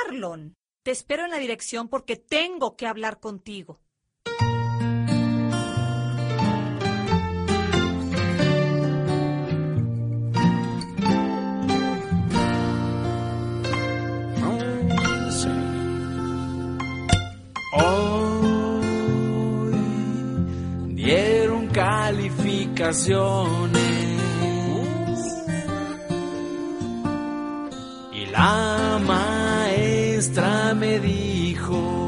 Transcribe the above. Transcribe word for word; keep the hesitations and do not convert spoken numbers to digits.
Marlon, te espero en la dirección porque tengo que hablar contigo. Hoy dieron calificaciones y la maestra me dijo: